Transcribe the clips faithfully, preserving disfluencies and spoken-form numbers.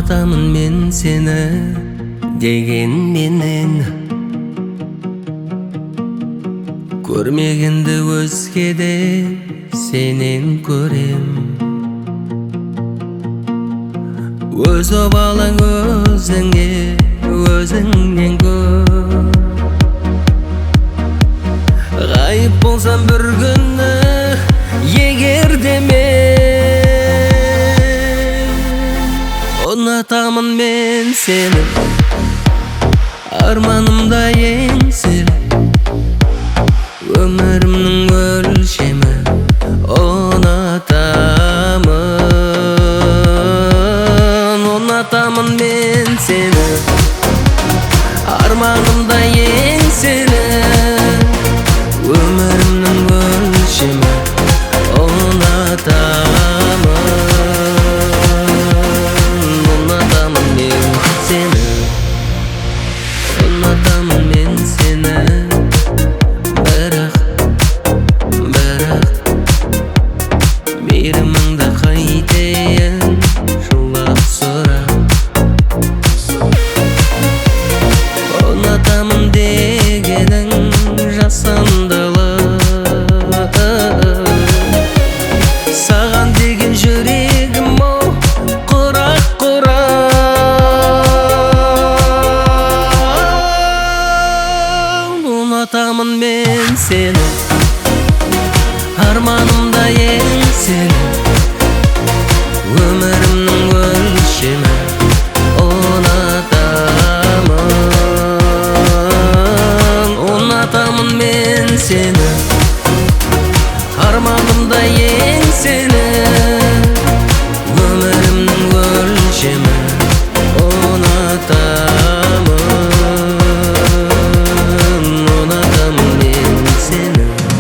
Ұнатамын мен сені деген менен, көрмегенді өзгеде сенен көрем. Өз обалың өзіңе, өзіңнен көр. Ғайып болсам бір күні егер де мен, ұнатамын мен сені, арманымда еңселі, өмірімнің өлшемі. Ұнатамын, ұнатамын мен сені, арманымда еңселі, өмірімнің өлшемі. Ұнатамын, ұнатамын мен сені, ұнатамын мен сені. Бірақ, бірақ мейіріміңді қайтейін жылап сұрап. Ұнатамын дегенің жасандылық, саған деген жүрегім ол құрақ-құрақ. Ұнатамын мен сені, арманымда еңселі, өмірімнің өлшемі. Ұнатамын, ұнатамын мен сені, арманымда еңселі, өмірімнің өлшемі. Ұнатамын, ұнатамын мен сені.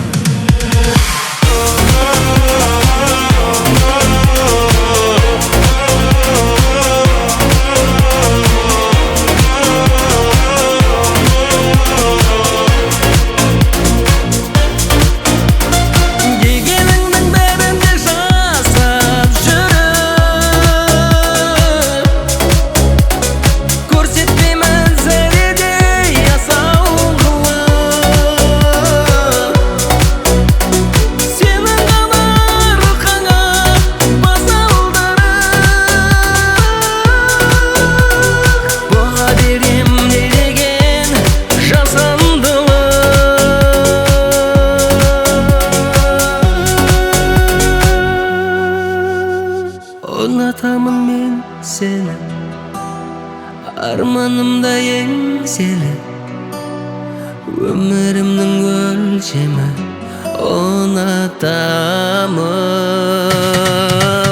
Ұнатамын мен сені, арманымда еңселі, өмірімнің өлшемі. Ұнатамын.